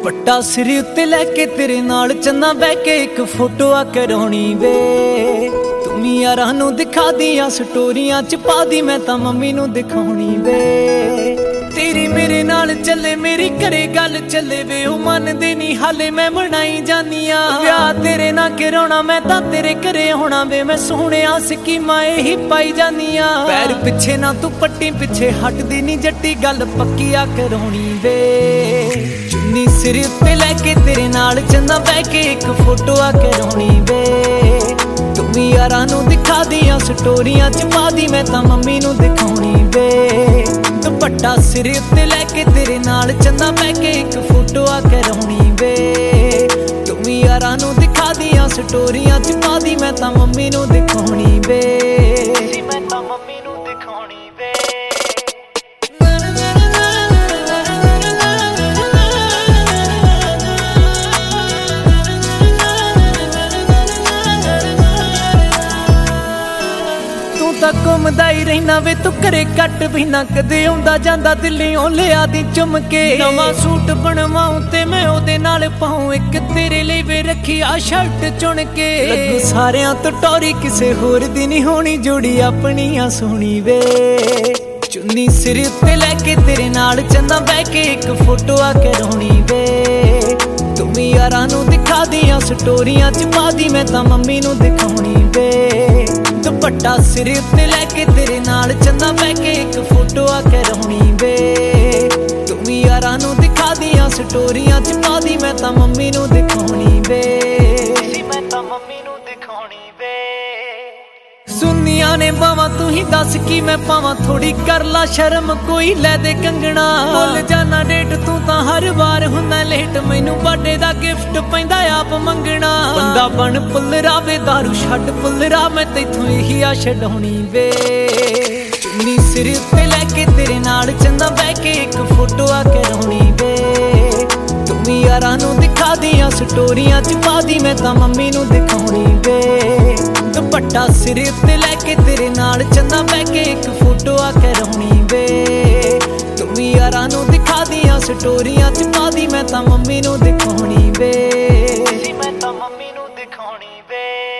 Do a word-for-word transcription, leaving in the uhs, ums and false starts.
दुपट्टा सिर उत्ते लैके तेरे नाल चन्ना बह के एक फोटो आ कराउणी वे। तुम यारां नूं दिखा दियां स्टोरियां च पा दी, मैं तां मम्मी नूं दिखाउणी वे। तेरी मेरे नाल चले मेरी घरे गल चले वे, ओ मनदे नी हाले मैं मनाई जानिया। विआह तेरे नाल कराउणा मैं तां तेरे घरे होना वे, मैं सोहणिया स्कीमां ही पाई जानिया। पैर पिछे ना तू पट्टी पिछे हटदी नी जट्टी, गल पक्की आ कराउणी वे। चुन्नी सिर उत्ते लैके तेरे नाल चन्ना बह के एक फोटो आ कराउणी वे। तुम यारां नूं दिखा दियां स्टोरियां च पा दी, मैं तां मम्मी नूं दिखाउणी वे। दुपट्टा सिर उत्ते लैके तेरे नाल चन्ना बह के एक फोटो आ कराउणी वे। तुम यारां नूं दिखा दियां स्टोरियां च पा दी, मैं तां मम्मी नूं दिखाउणी वे। मैं तां मम्मी नूं दिखाउणी वे। घुमदा ही रहना वे तू घरे कट भी ना, कदे आउंदा जांदा दिल्लियों लिया दी चुम के। नवां सूट बनवाऊं ते मैं ओदे नाल पाऊं, एक तेरे लिए वे रखी आ शर्ट चुन के। लगू सारियां तो टोरी किसे होर दी नहीं होनी, जोड़ी अपनी आ सोहनी वे। चुन्नी सिर उत्ते लैके तेरे नाल चन्ना बह के एक फोटो आ कराउणी वे। तुम यारां नूं दिखा दियां स्टोरियां च पा दी, मैं तां मम्मी नूं दिखाउणी वे। दुपट्टा सिर उत्ते लैके तेरे नाल चन्ना बह के एक फोटो आ कराउणी वे। तुम यारां नूं दिखा दियां स्टोरियां च पा दी, मैं तां मम्मी नूं दिखाउणी वे। मैं तां मम्मी नूं दिखाउणी वे। सुनिया ने बावां तू ही दस की मैं पावां, थोड़ी कर ला शर्म कोई लै दे कंगना। भुल जाना डेट तू तां हर बार हुंदा लेट, मैनू बर्थडे दा गिफ्ट पैंदा आप मंगना। बंदा बन पुल्लरा वे दारू छड्ड पुल्लरा, मैं तैथों यही आ छड्डौणी वे। चुन्नी सिर उत्ते लैके तेरे नाल चन्ना बह के एक फोटो आ कराउणी वे। तुम यारां नूं दिखा दियां स्टोरियां च पा दी, मैं तां मम्मी नूं दिखाउणी वे। दुपट्टा सिर उत्ते लैके तेरे नाल चन्ना बह के एक फोटो आ कराउणी वे। तुम यारां नूं दिखा दियां स्टोरियां च पा दी, मैं तां मम्मी नूं दिखाउणी वे। मैं तां मम्मी नूं दिखाउणी वे।